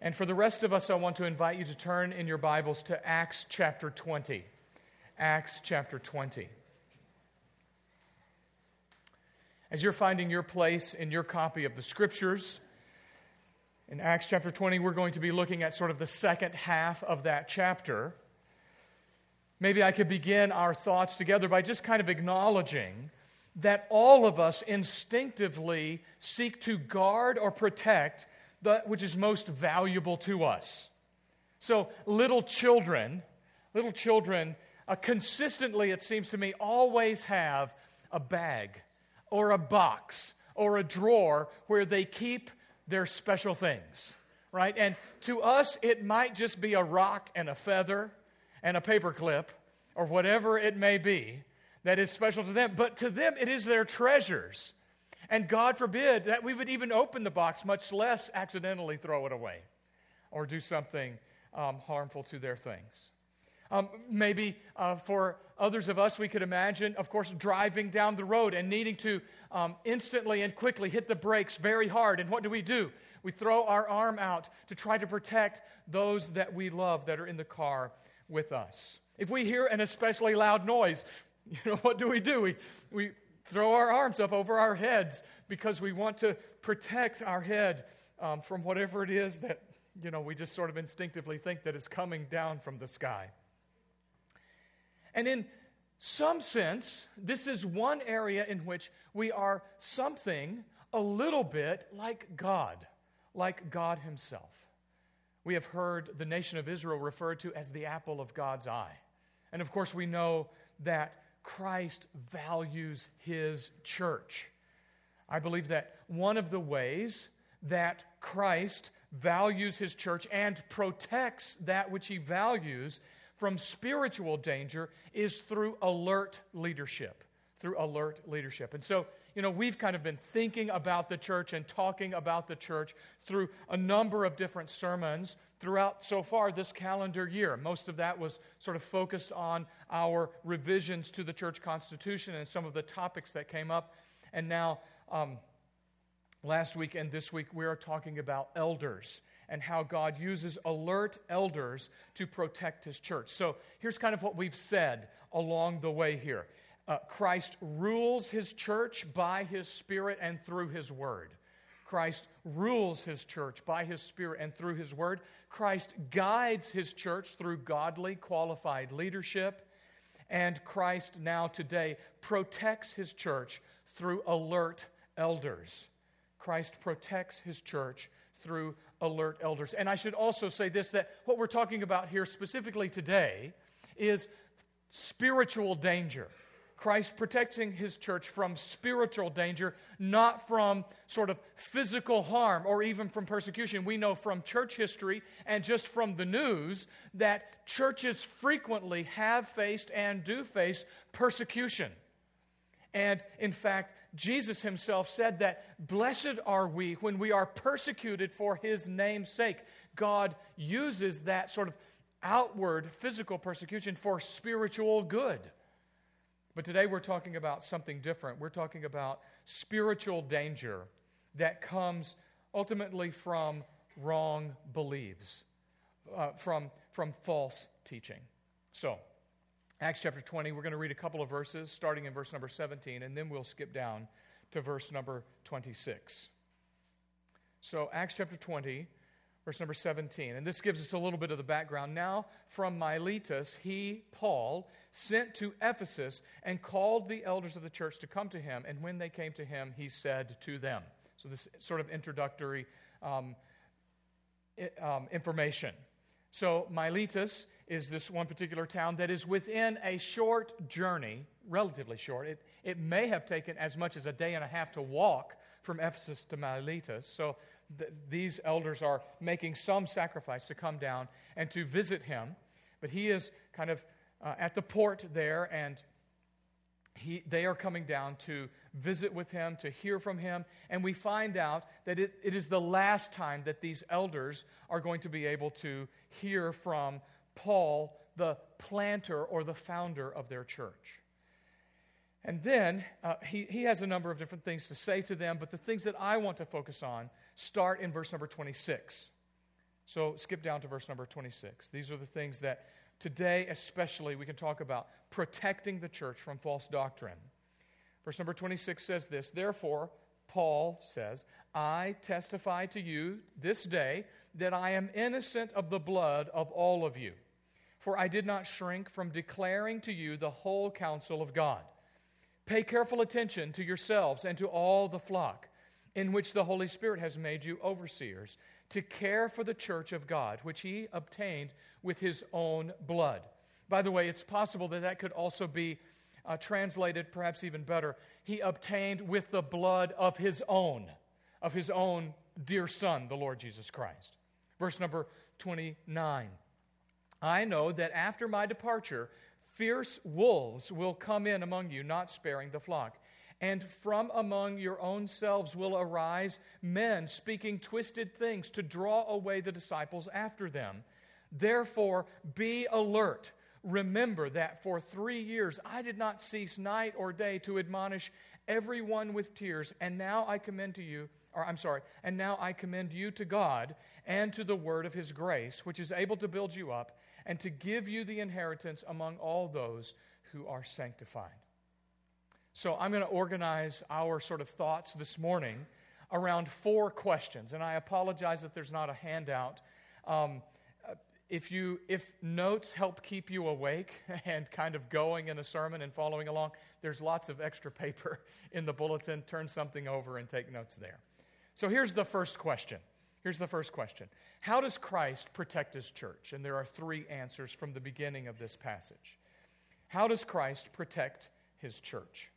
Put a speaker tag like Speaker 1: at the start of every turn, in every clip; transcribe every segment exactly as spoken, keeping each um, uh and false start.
Speaker 1: And for the rest of us, I want to invite you to turn in your Bibles to Acts chapter twenty. Acts chapter twenty. As you're finding your place in your copy of the Scriptures, in Acts chapter twenty, we're going to be looking at sort of the second half of that chapter. Maybe I could begin our thoughts together by just kind of acknowledging that all of us instinctively seek to guard or protect that which is most valuable to us. So little children, little children uh, consistently, it seems to me, always have a bag or a box or a drawer where they keep their special things, right? And to us, it might just be a rock and a feather and a paper clip, or whatever it may be that is special to them. But to them, it is their treasures. And God forbid that we would even open the box, much less accidentally throw it away or do something um, harmful to their things. Um, maybe uh, for others of us, we could imagine, of course, driving down the road and needing to um, instantly and quickly hit the brakes very hard. And what do we do? We throw our arm out to try to protect those that we love that are in the car with us. If we hear an especially loud noise, you know, what do we do? We, we throw our arms up over our heads because we want to protect our head um, from whatever it is that, you know, we just sort of instinctively think that is coming down from the sky. And in some sense, this is one area in which we are something a little bit like God, like God Himself. We have heard the nation of Israel referred to as the apple of God's eye. And of course, we know that Christ values His church. I believe that one of the ways that Christ values His church and protects that which He values from spiritual danger is through alert leadership. Through alert leadership. And so, you know, we've kind of been thinking about the church and talking about the church through a number of different sermons throughout so far this calendar year. Most of that was sort of focused on our revisions to the church constitution and some of the topics that came up. And now, um, last week and this week, we are talking about elders and how God uses alert elders to protect His church. So here's kind of what we've said along the way here. Uh, Christ rules His church by His Spirit and through His Word. Christ rules His church by His Spirit and through His Word. Christ guides His church through godly, qualified leadership. And Christ now today protects His church through alert elders. Christ protects His church through alert elders. And I should also say this, that what we're talking about here specifically today is spiritual danger. Christ protecting His church from spiritual danger, not from sort of physical harm or even from persecution. We know from church history and just from the news that churches frequently have faced and do face persecution. And in fact, Jesus Himself said that blessed are we when we are persecuted for His name's sake. God uses that sort of outward physical persecution for spiritual good. But today we're talking about something different. We're talking about spiritual danger that comes ultimately from wrong beliefs, uh, from, from false teaching. So, Acts chapter twenty, we're going to read a couple of verses, starting in verse number seventeen, and then we'll skip down to verse number twenty-six. So, Acts chapter twenty, verse number seventeen. And this gives us a little bit of the background. Now, from Miletus, he, Paul, sent to Ephesus and called the elders of the church to come to him. And when they came to him, he said to them. So this sort of introductory um, um, information. So Miletus is this one particular town that is within a short journey, relatively short. It, it may have taken as much as a day and a half to walk from Ephesus to Miletus. So th- these elders are making some sacrifice to come down and to visit him. But he is kind of uh, at the port there, and he, they are coming down to visit with him, to hear from him. And we find out that it, it is the last time that these elders are going to be able to hear from Paul, the planter or the founder of their church. And then uh, he, he has a number of different things to say to them, but the things that I want to focus on start in verse number twenty-six. So skip down to verse number twenty-six. These are the things that today especially we can talk about, protecting the church from false doctrine. Verse number twenty-six says this, "Therefore, Paul says, I testify to you this day that I am innocent of the blood of all of you. For I did not shrink from declaring to you the whole counsel of God. Pay careful attention to yourselves and to all the flock, in which the Holy Spirit has made you overseers, to care for the church of God, which he obtained with his own blood." By the way, it's possible that that could also be uh, translated, perhaps even better, he obtained with the blood of his own, of his own dear Son, the Lord Jesus Christ. Verse number twenty-nine. "I know that after my departure, fierce wolves will come in among you, not sparing the flock. And from among your own selves will arise men speaking twisted things to draw away the disciples after them. Therefore, be alert. Remember that for three years I did not cease night or day to admonish everyone with tears. And now I commend to you, or I'm sorry, and now I commend you to God and to the word of his grace, which is able to build you up and to give you the inheritance among all those who are sanctified." So I'm going to organize our sort of thoughts this morning around four questions. And I apologize that there's not a handout. Um, if you if notes help keep you awake and kind of going in a sermon and following along, there's lots of extra paper in the bulletin. Turn something over and take notes there. So here's the first question. Here's the first question. How does Christ protect his church? And there are three answers from the beginning of this passage. How does Christ protect his church?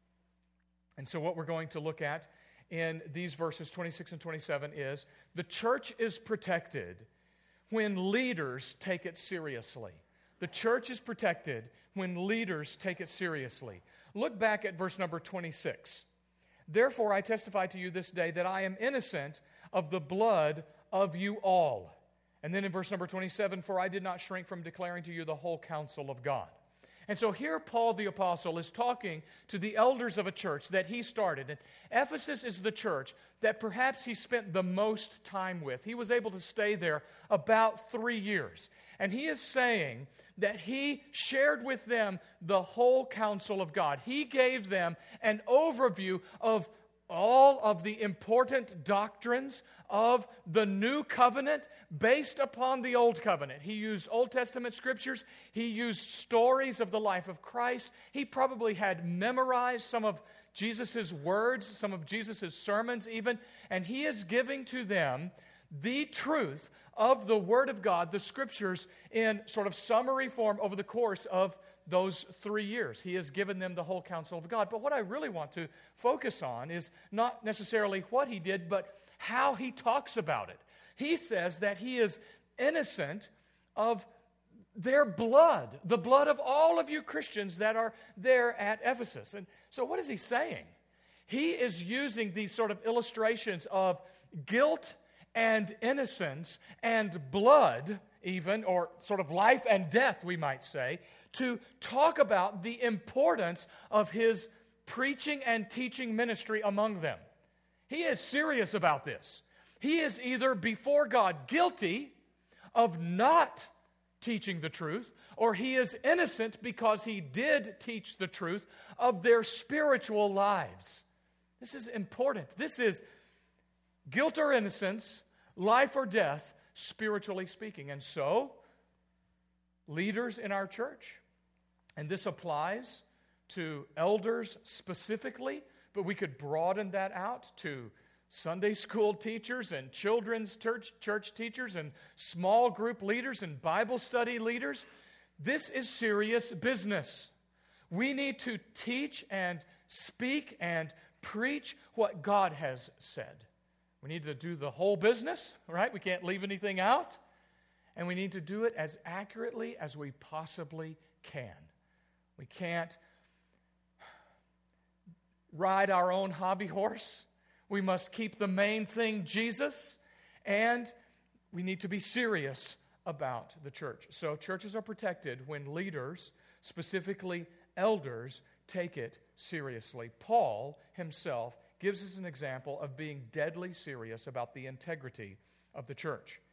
Speaker 1: And so what we're going to look at in these verses twenty-six and twenty-seven is the church is protected when leaders take it seriously. The church is protected when leaders take it seriously. Look back at verse number twenty-six. "Therefore I testify to you this day that I am innocent of the blood of you all." And then in verse number twenty-seven, "For I did not shrink from declaring to you the whole counsel of God." And so here Paul the Apostle is talking to the elders of a church that he started. And Ephesus is the church that perhaps he spent the most time with. He was able to stay there about three years. And he is saying that he shared with them the whole counsel of God. He gave them an overview of all of the important doctrines of the new covenant based upon the old covenant. He used Old Testament scriptures. He used stories of the life of Christ. He probably had memorized some of Jesus' words, some of Jesus' sermons even, and he is giving to them the truth of the Word of God, the scriptures, in sort of summary form over the course of those three years. He has given them the whole counsel of God. But what I really want to focus on is not necessarily what he did, but how he talks about it. He says that he is innocent of their blood, the blood of all of you Christians that are there at Ephesus. And so what is he saying? He is using these sort of illustrations of guilt and innocence and blood even, or sort of life and death, we might say, to talk about the importance of his preaching and teaching ministry among them. He is serious about this. He is either before God guilty of not teaching the truth, or he is innocent because he did teach the truth of their spiritual lives. This is important. This is guilt or innocence, life or death, spiritually speaking. And so, leaders in our church, and this applies to elders specifically, but we could broaden that out to Sunday school teachers and children's church, church teachers and small group leaders and Bible study leaders. This is serious business. We need to teach and speak and preach what God has said. We need to do the whole business, right? We can't leave anything out. And we need to do it as accurately as we possibly can. We can't ride our own hobby horse. We must keep the main thing Jesus, and we need to be serious about the church. So churches are protected when leaders, specifically elders, take it seriously. Paul himself gives us an example of being deadly serious about the integrity of the church.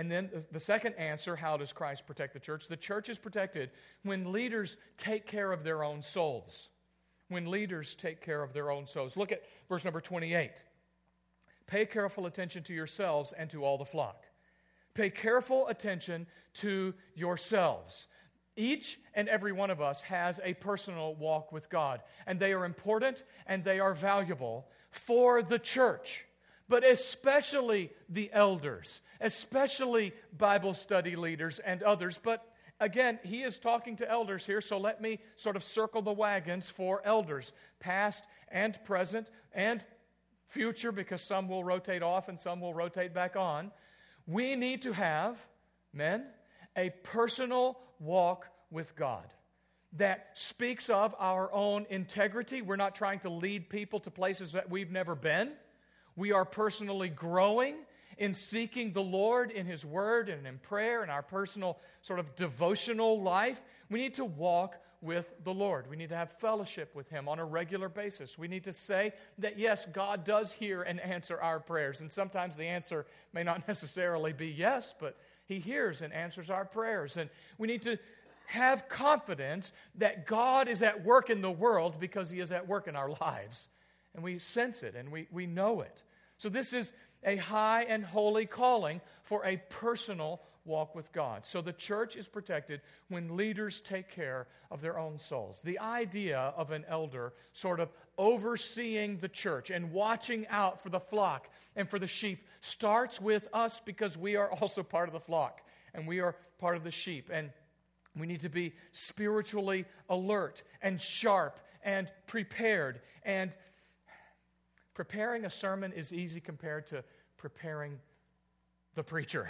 Speaker 1: And then the second answer, how does Christ protect the church? The church is protected when leaders take care of their own souls. When leaders take care of their own souls. Look at verse number twenty-eight. Pay careful attention to yourselves and to all the flock. Pay careful attention to yourselves. Each and every one of us has a personal walk with God, and they are important and they are valuable for the church, but especially the elders, especially Bible study leaders and others. But again, he is talking to elders here, so let me sort of circle the wagons for elders, past and present and future, because some will rotate off and some will rotate back on. We need to have, men, a personal walk with God that speaks of our own integrity. We're not trying to lead people to places that we've never been. We are personally growing in seeking the Lord in His Word and in prayer and our personal sort of devotional life. We need to walk with the Lord. We need to have fellowship with Him on a regular basis. We need to say that, yes, God does hear and answer our prayers. And sometimes the answer may not necessarily be yes, but He hears and answers our prayers. And we need to have confidence that God is at work in the world because He is at work in our lives. And we sense it and we, we know it. So this is a high and holy calling for a personal walk with God. So the church is protected when leaders take care of their own souls. The idea of an elder sort of overseeing the church and watching out for the flock and for the sheep starts with us, because we are also part of the flock and we are part of the sheep. And we need to be spiritually alert and sharp and prepared. And preparing a sermon is easy compared to preparing the preacher.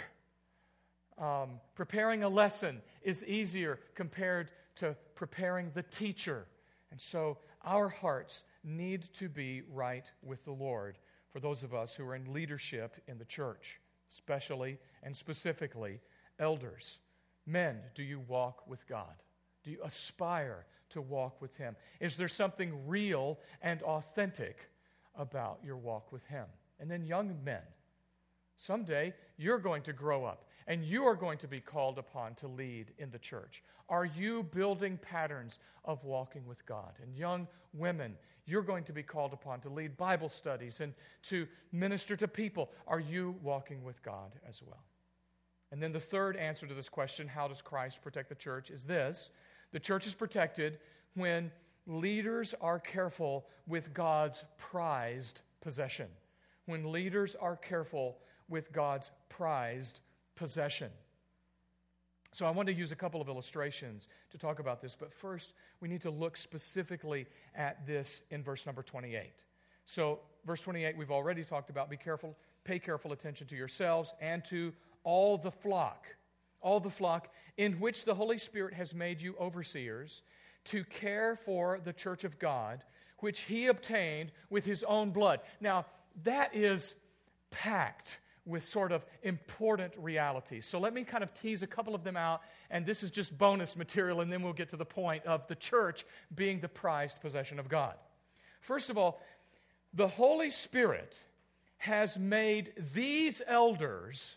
Speaker 1: Um, preparing a lesson is easier compared to preparing the teacher. And so our hearts need to be right with the Lord for those of us who are in leadership in the church, especially and specifically elders. Men, do you walk with God? Do you aspire to walk with Him? Is there something real and authentic about your walk with Him? And then young men, someday you're going to grow up and you are going to be called upon to lead in the church. Are you building patterns of walking with God? And young women, you're going to be called upon to lead Bible studies and to minister to people. Are you walking with God as well? And then the third answer to this question, how does Christ protect the church, is this. The church is protected when leaders are careful with God's prized possession. When leaders are careful with God's prized possession. So I want to use a couple of illustrations to talk about this, but first we need to look specifically at this in verse number twenty-eight. So verse twenty-eight we've already talked about. Be careful, pay careful attention to yourselves and to all the flock, all the flock in which the Holy Spirit has made you overseers to care for the church of God, which He obtained with His own blood. Now, that is packed with sort of important realities. So let me kind of tease a couple of them out, and this is just bonus material, and then we'll get to the point of the church being the prized possession of God. First of all, the Holy Spirit has made these elders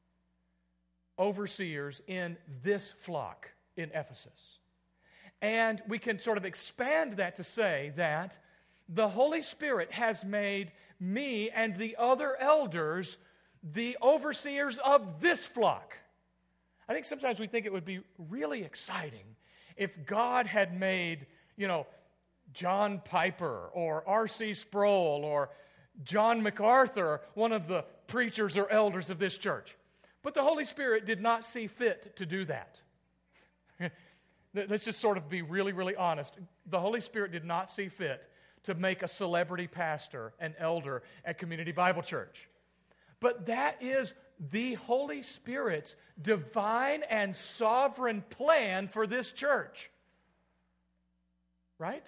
Speaker 1: overseers in this flock in Ephesus. And we can sort of expand that to say that the Holy Spirit has made me and the other elders the overseers of this flock. I think sometimes we think it would be really exciting if God had made, you know, John Piper or R C Sproul or John MacArthur one of the preachers or elders of this church. But the Holy Spirit did not see fit to do that. Let's just sort of be really, really honest. The Holy Spirit did not see fit to make a celebrity pastor an elder at Community Bible Church. But that is the Holy Spirit's divine and sovereign plan for this church. Right?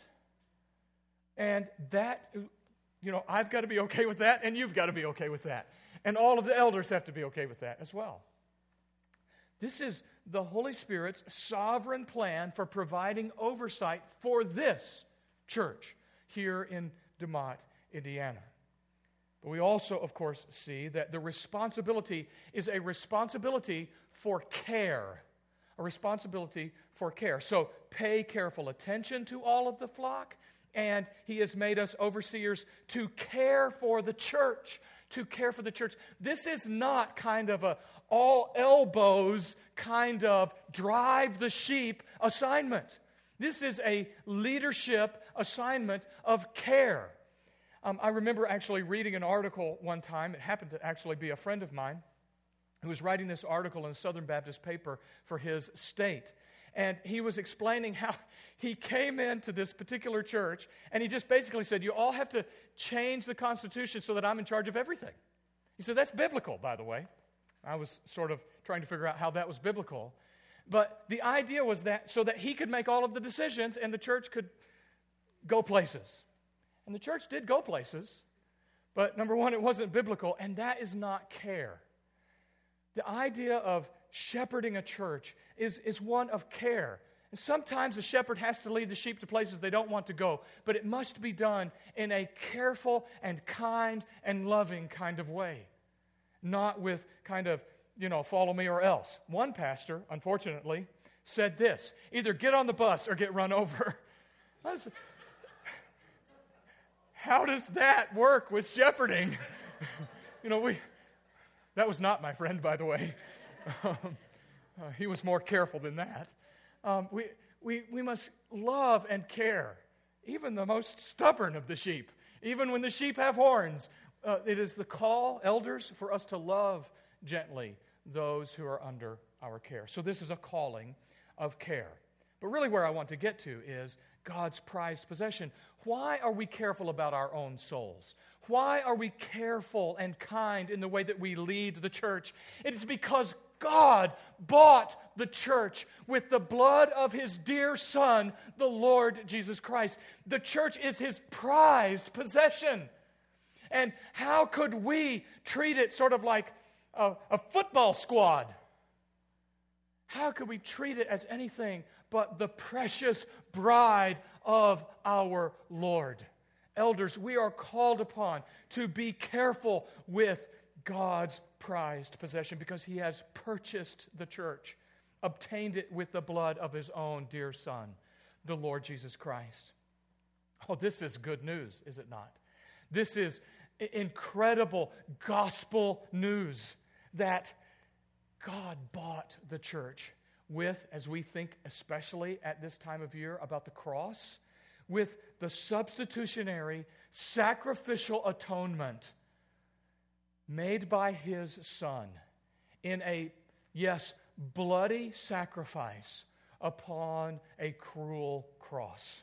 Speaker 1: And that, you know, I've got to be okay with that, and you've got to be okay with that. And all of the elders have to be okay with that as well. This is the Holy Spirit's sovereign plan for providing oversight for this church here in DeMotte, Indiana. But we also, of course, see that the responsibility is a responsibility for care. A responsibility for care. So pay careful attention to all of the flock, and He has made us overseers to care for the church. To care for the church. This is not kind of a all elbows kind of drive the sheep assignment. This is a leadership assignment of care. Um, I remember actually reading an article one time. It happened to actually be a friend of mine who was writing this article in a Southern Baptist paper for his state. And he was explaining how he came into this particular church, and he just basically said, you all have to change the Constitution so that I'm in charge of everything. He said, that's biblical, by the way. I was sort of trying to figure out how that was biblical. But the idea was that so that he could make all of the decisions and the church could go places. And the church did go places, but number one, it wasn't biblical, and that is not care. The idea of shepherding a church is, is one of care. And sometimes the shepherd has to lead the sheep to places they don't want to go, but it must be done in a careful and kind and loving kind of way, not with kind of, you know, follow me or else. One pastor, unfortunately, said this, either get on the bus or get run over. Was, how does that work with shepherding? you know, we... That was not my friend, by the way. Um, uh, he was more careful than that. Um, we, we, we must love and care, even the most stubborn of the sheep. Even when the sheep have horns, uh, it is the call, elders, for us to love gently those who are under our care. So this is a calling of care. But really where I want to get to is God's prized possession. Why are we careful about our own souls? Why are we careful and kind in the way that we lead the church? It is because God bought the church with the blood of His dear Son, the Lord Jesus Christ. The church is His prized possession. And how could we treat it sort of like a, a football squad? How could we treat it as anything but the precious bride of our Lord? Elders, we are called upon to be careful with God's prized possession because He has purchased the church, obtained it with the blood of His own dear Son, the Lord Jesus Christ. Oh, this is good news, is it not? This is incredible gospel news that God bought the church with, as we think especially at this time of year about the cross, with the substitutionary, sacrificial atonement made by His Son in a, yes, bloody sacrifice upon a cruel cross.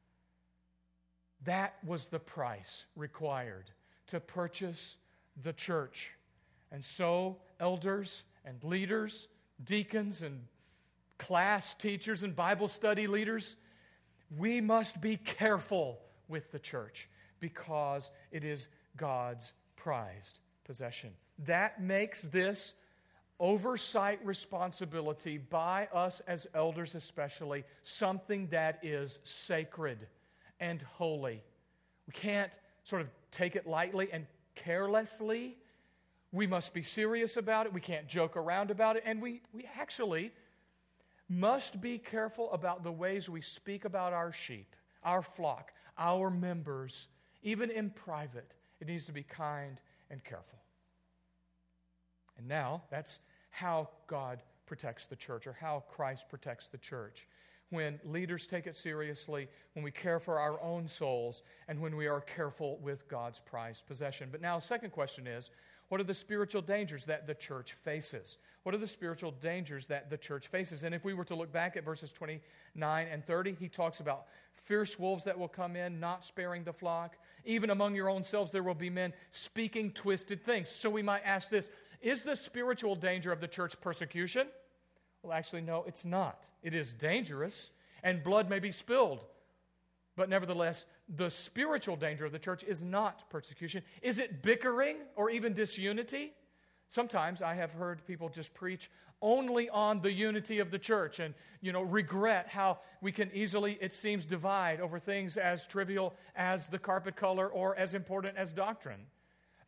Speaker 1: That was the price required to purchase the church. And so, elders and leaders, deacons and class teachers and Bible study leaders, we must be careful with the church because it is God's prized possession. That makes this oversight responsibility by us as elders especially something that is sacred and holy. We can't sort of take it lightly and carelessly. We must be serious about it. We can't joke around about it. And we, we actually must be careful about the ways we speak about our sheep, our flock, our members, even in private. It needs to be kind and careful. And now, that's how God protects the church, or how Christ protects the church. When leaders take it seriously, when we care for our own souls, and when we are careful with God's prized possession. But now, the second question is, what are the spiritual dangers that the church faces? What are the spiritual dangers that the church faces? And if we were to look back at verses twenty-nine and thirty, he talks about fierce wolves that will come in, not sparing the flock. Even among your own selves there will be men speaking twisted things. So we might ask this, is the spiritual danger of the church persecution? Well, actually, no, it's not. It is dangerous, and blood may be spilled. But nevertheless, the spiritual danger of the church is not persecution. Is it bickering or even disunity? Sometimes I have heard people just preach only on the unity of the church and, you know, regret how we can easily, it seems, divide over things as trivial as the carpet color or as important as doctrine.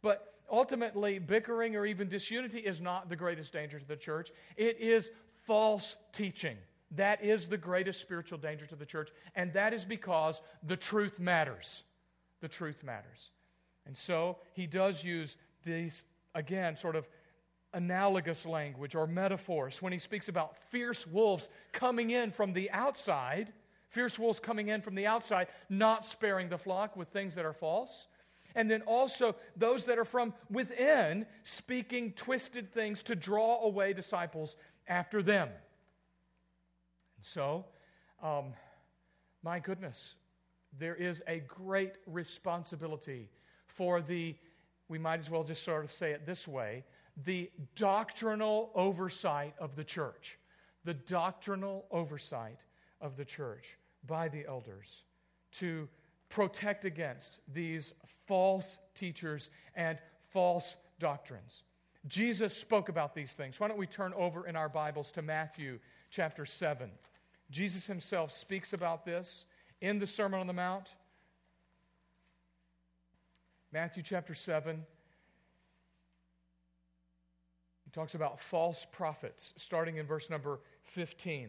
Speaker 1: But ultimately, bickering or even disunity is not the greatest danger to the church. It is false teaching. That is the greatest spiritual danger to the church, and that is because the truth matters. The truth matters. And so he does use these, again, sort of analogous language or metaphors when he speaks about fierce wolves coming in from the outside, fierce wolves coming in from the outside, not sparing the flock with things that are false. And then also those that are from within speaking twisted things to draw away disciples after them. And so, um, my goodness, there is a great responsibility for the, we might as well just sort of say it this way, the doctrinal oversight of the church. The doctrinal oversight of the church by the elders to protect against these false teachers and false doctrines. Jesus spoke about these things. Why don't we turn over in our Bibles to Matthew chapter seven. Jesus himself speaks about this in the Sermon on the Mount. Matthew chapter seven. He talks about false prophets, starting in verse number fifteen.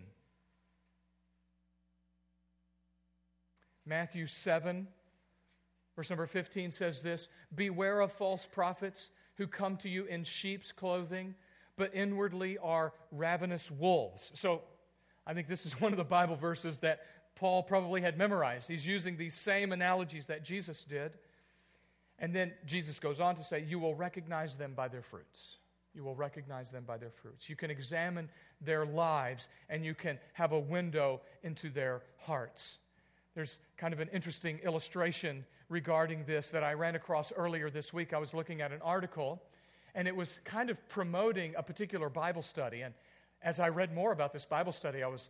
Speaker 1: Matthew seven, verse number fifteen says this, "Beware of false prophets who come to you in sheep's clothing, but inwardly are ravenous wolves." So I think this is one of the Bible verses that Paul probably had memorized. He's using these same analogies that Jesus did. And then Jesus goes on to say, you will recognize them by their fruits. You will recognize them by their fruits. You can examine their lives and you can have a window into their hearts. There's kind of an interesting illustration regarding this that I ran across earlier this week. I was looking at an article, and it was kind of promoting a particular Bible study. And as I read more about this Bible study, I was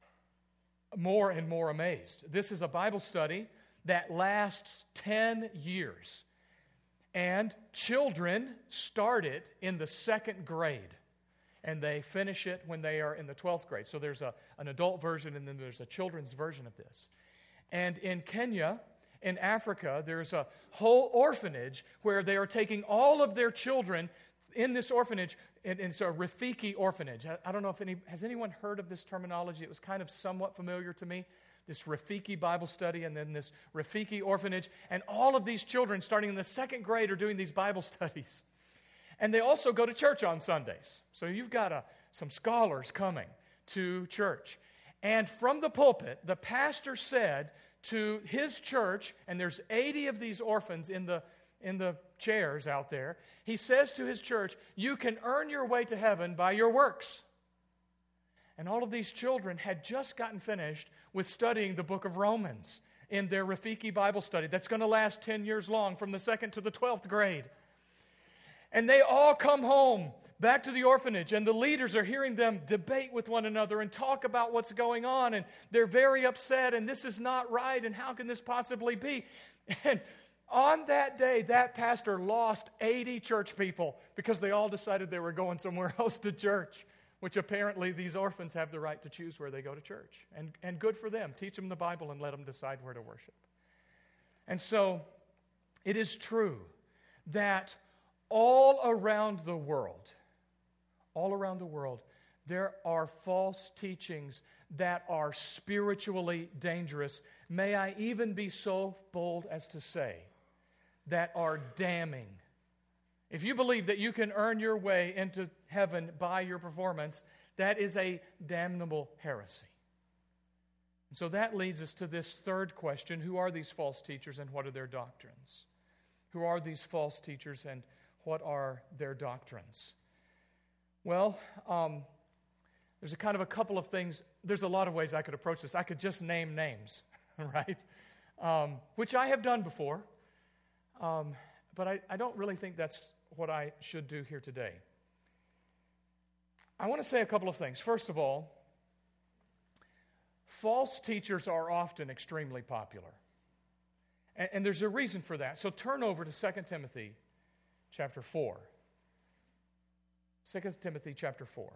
Speaker 1: more and more amazed. This is a Bible study that lasts ten years. And children start it in the second grade, and they finish it when they are in the twelfth grade. So there's a, an adult version, and then there's a children's version of this. And in Kenya, in Africa, there's a whole orphanage where they are taking all of their children in this orphanage, and it's a Rafiki orphanage. I, I don't know if any, has anyone heard of this terminology? It was kind of somewhat familiar to me. This Rafiki Bible study and then this Rafiki orphanage. And all of these children, starting in the second grade, are doing these Bible studies. And they also go to church on Sundays. So you've got a, some scholars coming to church. And from the pulpit, the pastor said to his church, and there's eighty of these orphans in the, in the chairs out there, he says to his church, you can earn your way to heaven by your works. And all of these children had just gotten finished with studying the book of Romans in their Rafiki Bible study that's going to last ten years long from the second to the twelfth grade. And they all come home back to the orphanage, and the leaders are hearing them debate with one another and talk about what's going on, and they're very upset, and this is not right, and how can this possibly be? And on that day, that pastor lost eighty church people because they all decided they were going somewhere else to church, which apparently these orphans have the right to choose where they go to church. And, and good for them. Teach them the Bible and let them decide where to worship. And so it is true that all around the world, all around the world, there are false teachings that are spiritually dangerous. May I even be so bold as to say that are damning. If you believe that you can earn your way into heaven by your performance, that is a damnable heresy. And so that leads us to this third question: who are these false teachers and what are their doctrines? Who are these false teachers and what are their doctrines? Well, um, there's a kind of a couple of things. There's a lot of ways I could approach this. I could just name names, right? Um, which I have done before. Um, but I, I don't really think that's what I should do here today. I want to say a couple of things. First of all, false teachers are often extremely popular. And, and there's a reason for that. So turn over to Second Timothy chapter four. Second Timothy chapter four.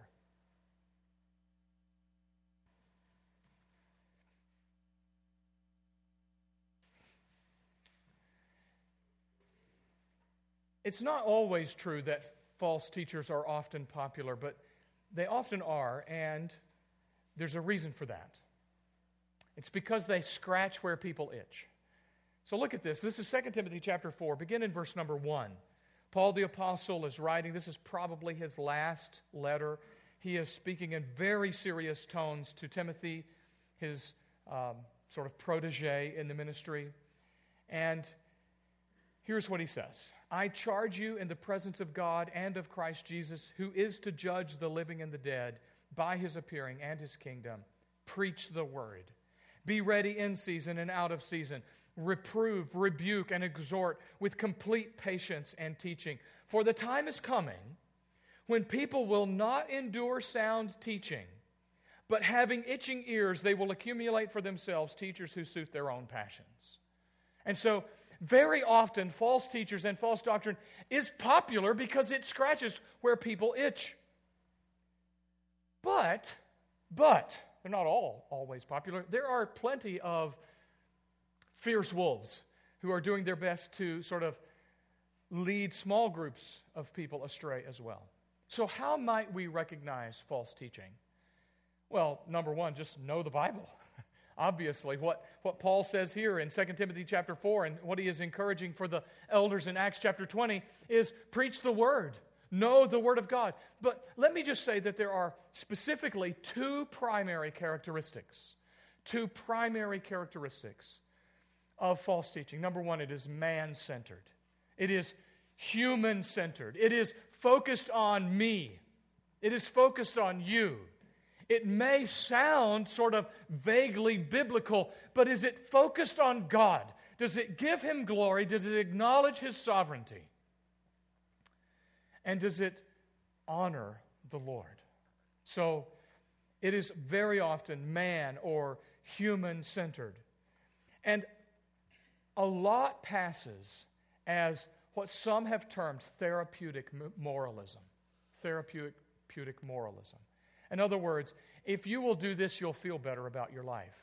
Speaker 1: It's not always true that false teachers are often popular, but they often are, and there's a reason for that. It's because they scratch where people itch. So look at this. This is Second Timothy chapter four. Begin in verse number one. Paul the Apostle is writing. This is probably his last letter. He is speaking in very serious tones to Timothy, his um, sort of protege in the ministry. And here's what he says. I charge you in the presence of God and of Christ Jesus, who is to judge the living and the dead by his appearing and his kingdom. Preach the word. Be ready in season and out of season. Reprove, rebuke, and exhort with complete patience and teaching. For the time is coming when people will not endure sound teaching, but having itching ears, they will accumulate for themselves teachers who suit their own passions. And so, very often, false teachers and false doctrine is popular because it scratches where people itch. But, but, they're not all always popular. There are plenty of fierce wolves who are doing their best to sort of lead small groups of people astray as well. So how might we recognize false teaching? Well, number one, just know the Bible. Obviously, what, what Paul says here in Second Timothy chapter four and what he is encouraging for the elders in Acts chapter twenty is preach the word. Know the word of God. But let me just say that there are specifically two primary characteristics. Two primary characteristics of false teaching. Number one, it is man-centered. It is human-centered. It is focused on me. It is focused on you. It may sound sort of vaguely biblical, but is it focused on God? Does it give him glory? Does it acknowledge his sovereignty? And does it honor the Lord? So it is very often man or human-centered. And a lot passes as what some have termed therapeutic moralism. Therapeutic moralism. In other words, if you will do this, you'll feel better about your life.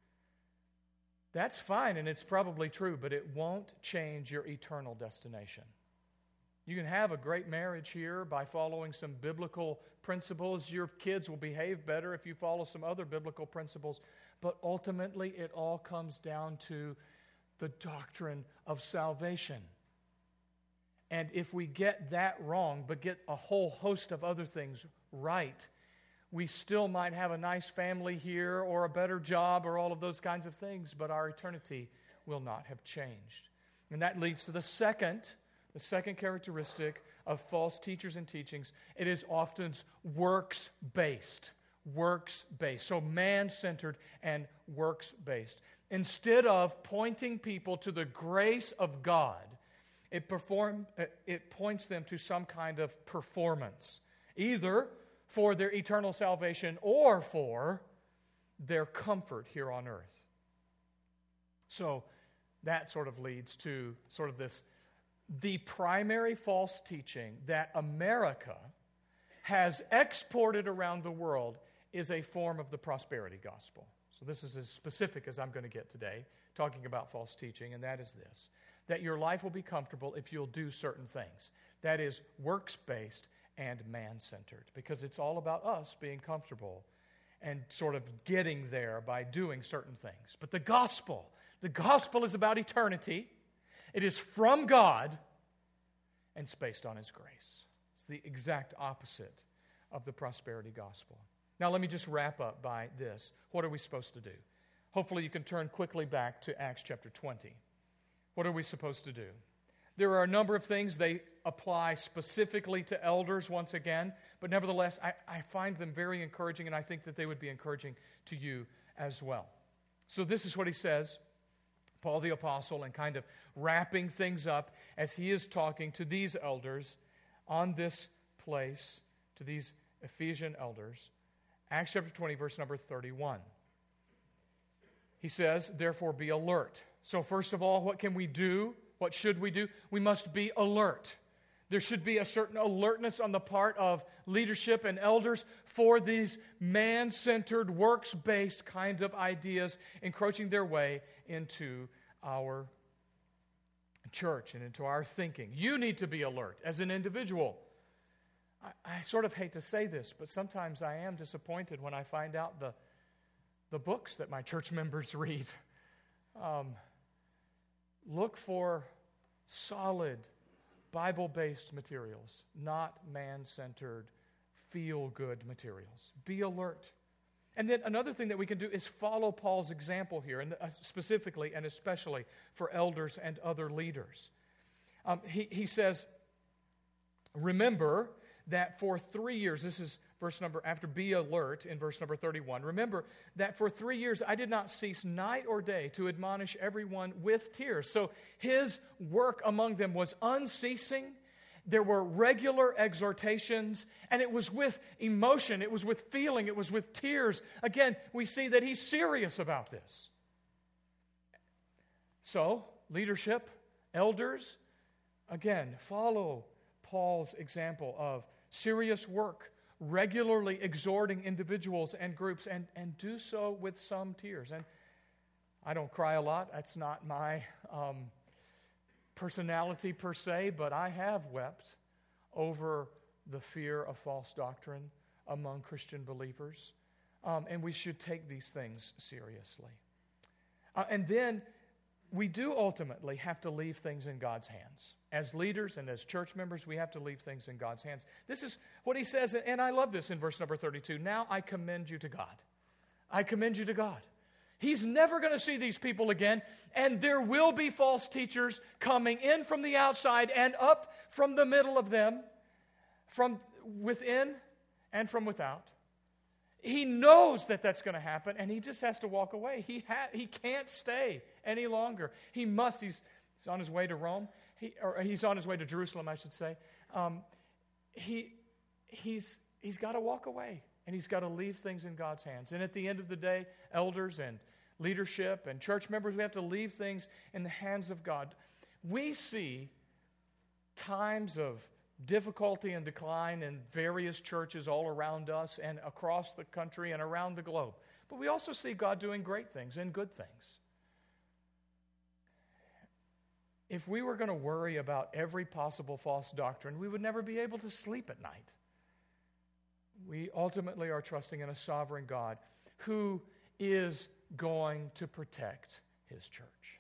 Speaker 1: That's fine, and it's probably true, but it won't change your eternal destination. You can have a great marriage here by following some biblical principles. Your kids will behave better if you follow some other biblical principles. But ultimately, it all comes down to the doctrine of salvation. And if we get that wrong, but get a whole host of other things right, we still might have a nice family here or a better job or all of those kinds of things, but our eternity will not have changed. And that leads to the second, the second characteristic of false teachers and teachings. It is often works-based. Works-based. So man-centered and works-based. Instead of pointing people to the grace of God, it, perform, it points them to some kind of performance, either for their eternal salvation or for their comfort here on earth. So that sort of leads to sort of this, the primary false teaching that America has exported around the world is a form of the prosperity gospel. So this is as specific as I'm going to get today, talking about false teaching, and that is this, that your life will be comfortable if you'll do certain things. That is works-based and man-centered, because it's all about us being comfortable and sort of getting there by doing certain things. But the gospel, the gospel is about eternity. It is from God, and it's based on His grace. It's the exact opposite of the prosperity gospel. Now let me just wrap up by this. What are we supposed to do? Hopefully you can turn quickly back to Acts chapter twenty. What are we supposed to do? There are a number of things. They apply specifically to elders once again, but nevertheless, I, I find them very encouraging, and I think that they would be encouraging to you as well. So this is what he says, Paul the Apostle, and kind of wrapping things up as he is talking to these elders on this place, to these Ephesian elders. Acts chapter twenty, verse number thirty-one. He says, therefore be alert. So first of all, what can we do? What should we do? We must be alert. There should be a certain alertness on the part of leadership and elders for these man-centered, works-based kinds of ideas encroaching their way into our church and into our thinking. You need to be alert as an individual. I, I sort of hate to say this, but sometimes I am disappointed when I find out the, the books that my church members read. Um, look for solid, Bible-based materials, not man-centered, feel-good materials. Be alert. And then another thing that we can do is follow Paul's example here, and specifically and especially for elders and other leaders. Um, he, he says, remember that for three years, this is verse number, after be alert in verse number thirty-one, remember that for three years I did not cease night or day to admonish everyone with tears. So his work among them was unceasing. There were regular exhortations, and it was with emotion, it was with feeling, it was with tears. Again, we see that he's serious about this. So, leadership, elders, again, follow Paul's example of serious work, regularly exhorting individuals and groups, and, and do so with some tears. And I don't cry a lot. That's not my um, personality per se, but I have wept over the fear of false doctrine among Christian believers. Um, and we should take these things seriously. Uh, and then we do ultimately have to leave things in God's hands. As leaders and as church members, we have to leave things in God's hands. This is what he says, and I love this in verse number thirty-two. Now I commend you to God. I commend you to God. He's never going to see these people again, and there will be false teachers coming in from the outside and up from the middle of them, from within and from without. He knows that that's going to happen, and he just has to walk away. He ha- he can't stay any longer. He must. He's, he's on his way to Rome, he, or he's on his way to Jerusalem, I should say. Um, he he's he's got to walk away. And he's got to leave things in God's hands. And at the end of the day, elders and leadership and church members, we have to leave things in the hands of God. We see times of difficulty and decline in various churches all around us and across the country and around the globe. But we also see God doing great things and good things. If we were going to worry about every possible false doctrine, we would never be able to sleep at night. We ultimately are trusting in a sovereign God who is going to protect his church.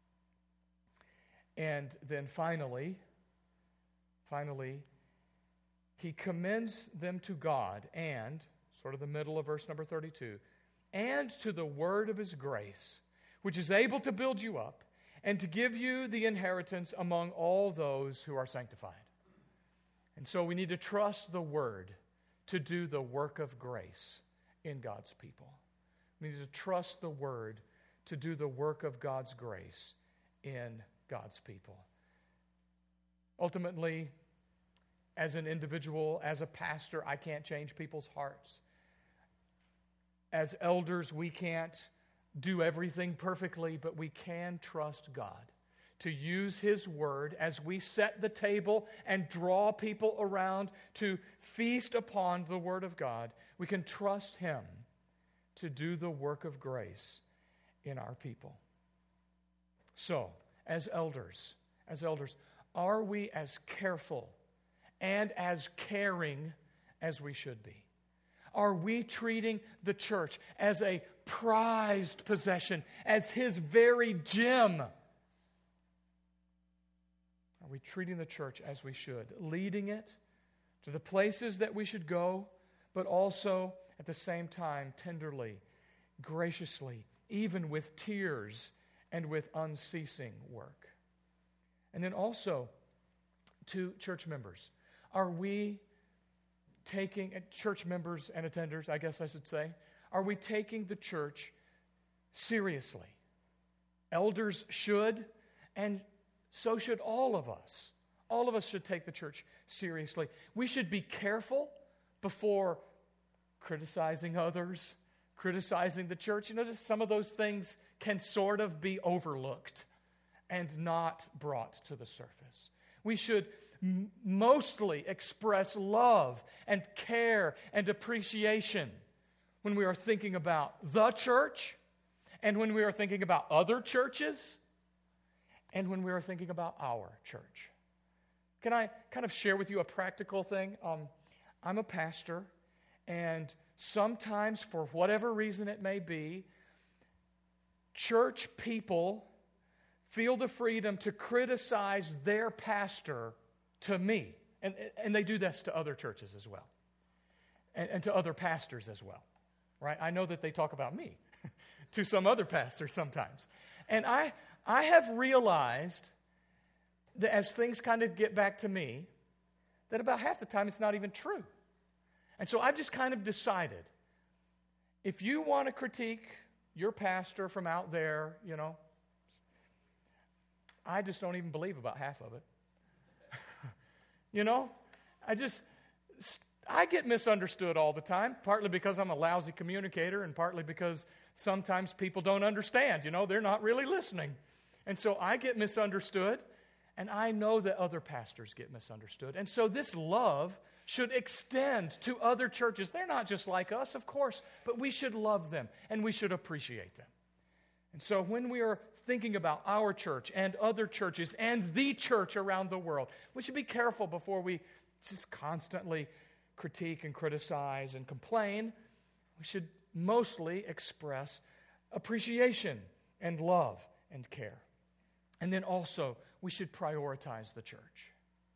Speaker 1: And then finally, finally, he commends them to God and, sort of the middle of verse number thirty-two, and to the word of his grace, which is able to build you up and to give you the inheritance among all those who are sanctified. And so we need to trust the word to do the work of grace in God's people. We need to trust the word to do the work of God's grace in God's people. Ultimately, as an individual, as a pastor, I can't change people's hearts. As elders, we can't do everything perfectly, but we can trust God to use his word as we set the table and draw people around to feast upon the word of God. We can trust him to do the work of grace in our people. So, as elders, as elders, are we as careful and as caring as we should be? Are we treating the church as a prized possession, as his very gem? Are we treating the church as we should, leading it to the places that we should go, but also at the same time tenderly, graciously, even with tears and with unceasing work? And then also to church members, are we taking, church members and attenders, I guess I should say, are we taking the church seriously? Elders should, and so should all of us. All of us should take the church seriously. We should be careful before criticizing others, criticizing the church. You know, just some of those things can sort of be overlooked and not brought to the surface. We should m- mostly express love and care and appreciation when we are thinking about the church and when we are thinking about other churches and when we are thinking about our church. Can I kind of share with you a practical thing? Um, I'm a pastor, and sometimes, for whatever reason it may be, church people feel the freedom to criticize their pastor to me. And, and they do this to other churches as well, and, and to other pastors as well. Right? I know that they talk about me to some other pastor sometimes. And I, I have realized that as things kind of get back to me, that about half the time it's not even true. And so I've just kind of decided, if you want to critique your pastor from out there, you know, I just don't even believe about half of it. You know, I just, I get misunderstood all the time, partly because I'm a lousy communicator and partly because sometimes people don't understand, you know, they're not really listening. And so I get misunderstood, and I know that other pastors get misunderstood. And so this love should extend to other churches. They're not just like us, of course, but we should love them and we should appreciate them. And so when we are thinking about our church and other churches and the church around the world, we should be careful before we just constantly critique and criticize and complain. We should mostly express appreciation and love and care. And then also, we should prioritize the church.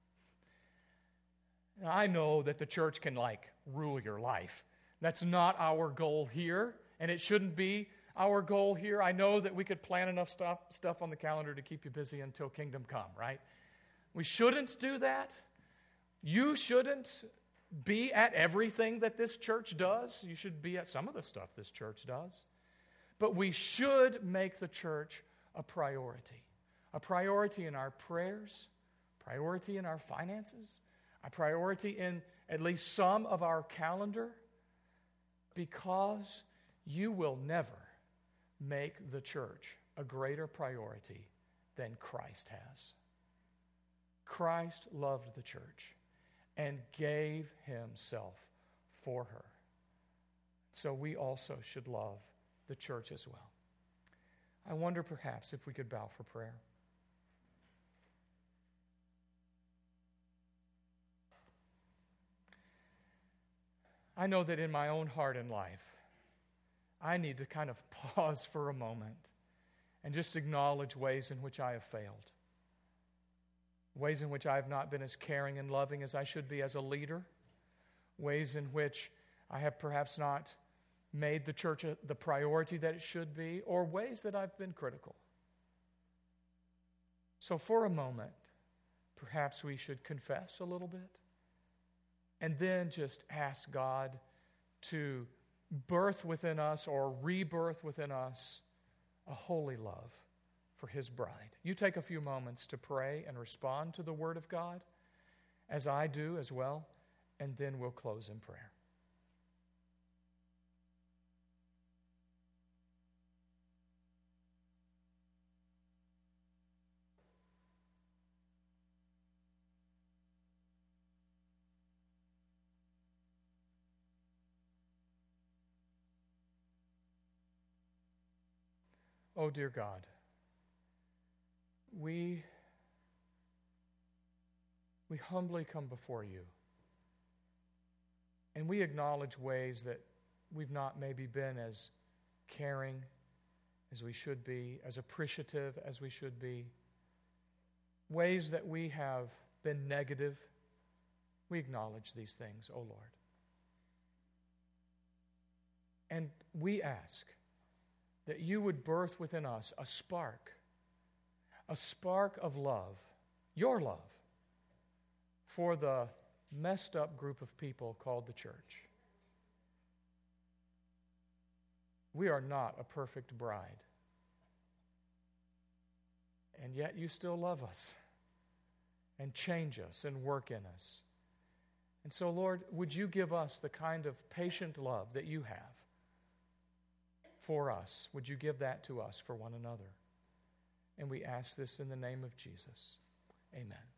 Speaker 1: Now, I know that the church can, like, rule your life. That's not our goal here, and it shouldn't be our goal here. I know that we could plan enough stuff, stuff on the calendar to keep you busy until kingdom come, right? We shouldn't do that. You shouldn't be at everything that this church does. You should be at some of the stuff this church does. But we should make the church a priority. A priority in our prayers, priority in our finances, a priority in at least some of our calendar, because you will never make the church a greater priority than Christ has. Christ loved the church and gave himself for her. So we also should love the church as well. I wonder perhaps if we could bow for prayer. I know that in my own heart and life, I need to kind of pause for a moment and just acknowledge ways in which I have failed. Ways in which I have not been as caring and loving as I should be as a leader. Ways in which I have perhaps not made the church a, the priority that it should be, or ways that I've been critical. So for a moment, perhaps we should confess a little bit and then just ask God to birth within us or rebirth within us a holy love for his bride. You take a few moments to pray and respond to the word of God, as I do as well, and then we'll close in prayer. Oh, dear God, we, we humbly come before you, and we acknowledge ways that we've not maybe been as caring as we should be, as appreciative as we should be, ways that we have been negative. We acknowledge these things, oh Lord. And we ask that you would birth within us a spark, a spark of love, your love, for the messed up group of people called the church. We are not a perfect bride, and yet you still love us and change us and work in us. And so, Lord, would you give us the kind of patient love that you have for us? Would you give that to us for one another? And we ask this in the name of Jesus. Amen.